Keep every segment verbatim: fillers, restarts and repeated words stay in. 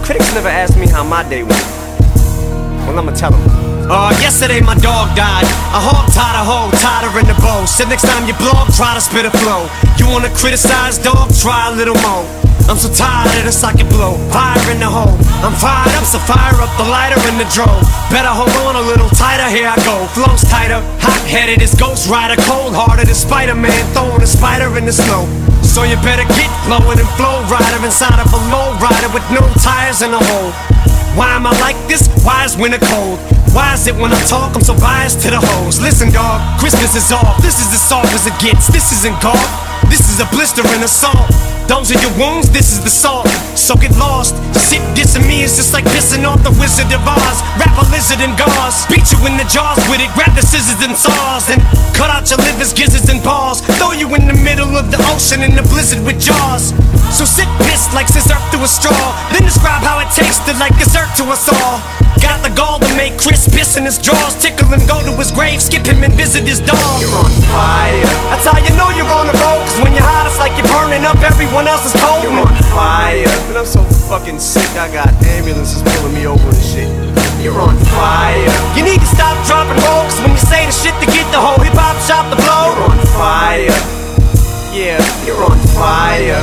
Critics never asked me how my day went. Well, I'ma tell them. Uh, yesterday my dog died. A hog tied a hoe, tied her in the bow. Said next time you blog, try to spit a flow. You wanna criticize, dog? Try a little more. I'm so tired of the socket blow. Fire in the hole. I'm fired up, so fire up the lighter in the drove. Better hold on a little tighter, here I go. Flows tighter, hot-headed as Ghost Rider. Cold-hearted as Spider-Man, throwing a spider in the snow. So you better get flowin' and flow rider inside of a low rider with no tires in the hole. Why am I like this? Why is winter cold? Why is it when I talk I'm so biased to the hoes? Listen dog, Christmas is off. This is as soft as it gets. This isn't golf. This is a blister and assault. Those are your wounds, this is the salt. So get lost. Sit dissing me is just like pissing off the Wizard of Oz. Wrap a lizard in gauze. Beat you in the jaws with it. Grab the scissors and saws and cut out your livers, gizzards and balls. Throw you in the middle of the ocean in the blizzard with jaws. So sit pissed like scissor through a straw. Then describe how it tasted like dessert to us all. Got the gall to make Chris piss in his drawers. Tickle him, go to his grave, skip him and visit his dog. You're on fire. That's how you know you're on the road. Cause when you're hot it's like you're burning up, everyone else is cold. You're on fire. But I'm so fucking sick, I got ambulances pulling me over and shit. You're on fire. You need to stop dropping roll. Cause when you say the shit to get the whole hip hop shop to blow. You're on fire. Yeah, you're on fire.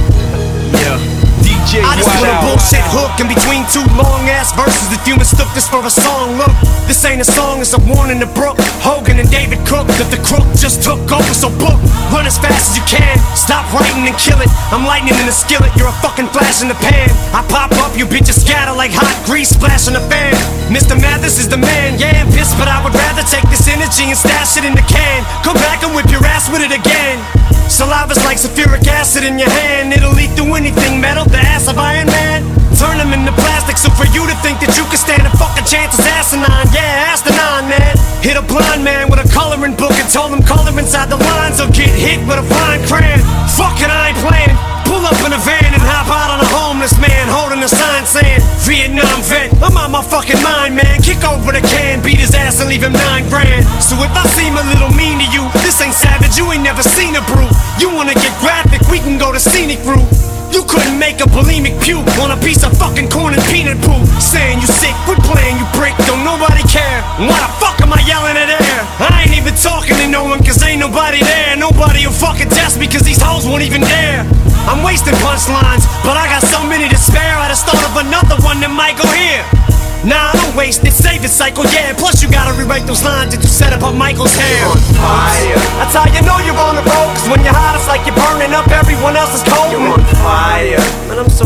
Yeah. D J I just put a bullshit hook in between two long ass verses. If you mistook this for a song, look, this ain't a song, it's a warning to Brooke, Hogan and David Cook that the crook just took over. So book, run as fast as you can. Stop writing and kill it. I'm lightning in the skillet, you're a fucking flash in the pan. I pop up, you bitches scatter like hot grease splashing a fan. Mister Mathis is the man, yeah, I'm pissed, but I would rather take this energy and stash it in the can. Come back and whip your ass with it again. Saliva's like sulfuric acid in your hand. It'll eat through anything metal, the ass of Iron Man. Turn them into plastic, so for you to think that you can stand a fucking chance is asinine. Yeah, asinine, man. Hit a blind man with a coloring book and told him color inside the lines or get hit with a fine crayon. Fuck it, I ain't playing. Pull up in a van and hop out on a homeless man holding a sign saying Vietnam vet. I'm out my fucking mind, man. Kick over the can, beat his ass and leave him nine grand. So if I seem a little mean to you, this ain't savage, you ain't never seen a brew. You wanna get graphic, we can go to scenic route. You couldn't make a bulimic puke on a piece of fucking corn and peanut poop. Saying you sick, quit playing, you prick, don't nobody care. Why the fuck am I yelling at air? I ain't even talking to no one cause ain't nobody there. Nobody will fucking test me cause these hoes won't even dare. I'm wasting punchlines, but I got so many to spare. I just thought of another one that might go here. Nah, I don't waste it, save it, cycle, yeah. Plus you gotta rewrite those lines that you set up on Michael's hair. You're on fire. That's how you know you're on the road. Cause when you're hot it's like you're burning up, everyone else is cold. You're on fire. Man, I'm so